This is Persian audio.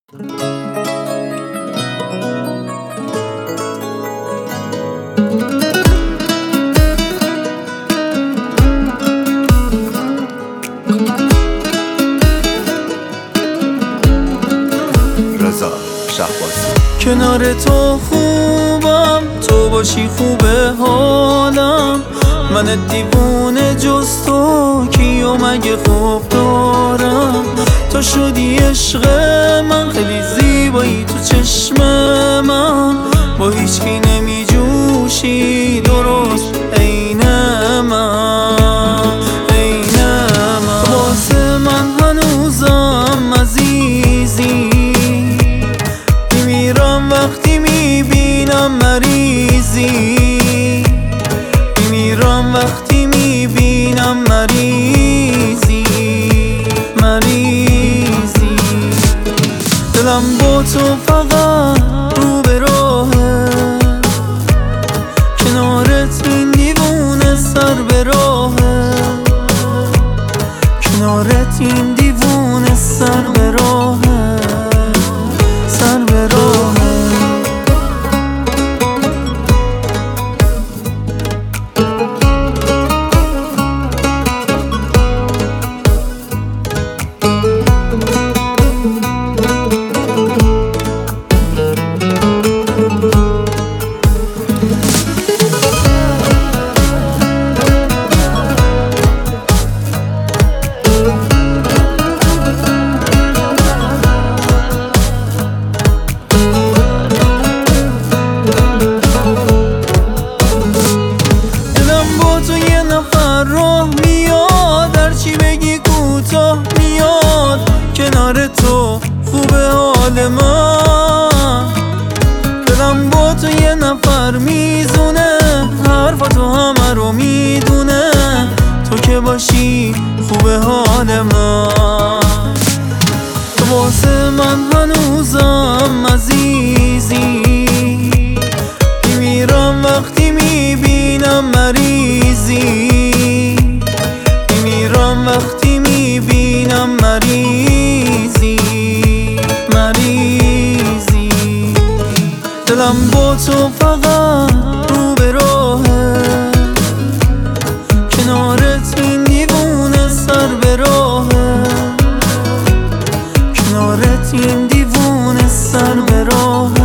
رضا شهبازی. کنار تو خوبم، تو باشی خوبه حالم. من دیوونه جز تو کیو مگه خوب دارم. تو شدی عشق من، خیلی زیبایی تو چشم من. با هیچکی نمی جوشی درست عین من، عین من. واسه من هنوزم عزیزی، میمیرم وقتی میبینم مریضی. میمیرم وقتی میبینم مریضی، مریضی. دلم با تو فقط رو به راهه، کنارت این دیوونه سر به راهه. کنارت این دیوونه سر به راهه، سر به راهه. راه میاد، هرچی بگی کوتاه میاد. کنار تو خوبه حال من. دلم با تو یه نفر میزونه، حرفاتو همه رو میدونه. تو که باشی خوبه حال من. تو واسه من هنوزم عزیزی، میمیرم وقتی میبینم مریضی. میمیرم وقتی میبینم مریضی، مریضی. دلم با تو فقط رو به راهه، کنارت این دیوونه سر به راهه. کنارت این دیوونه سر به راهه.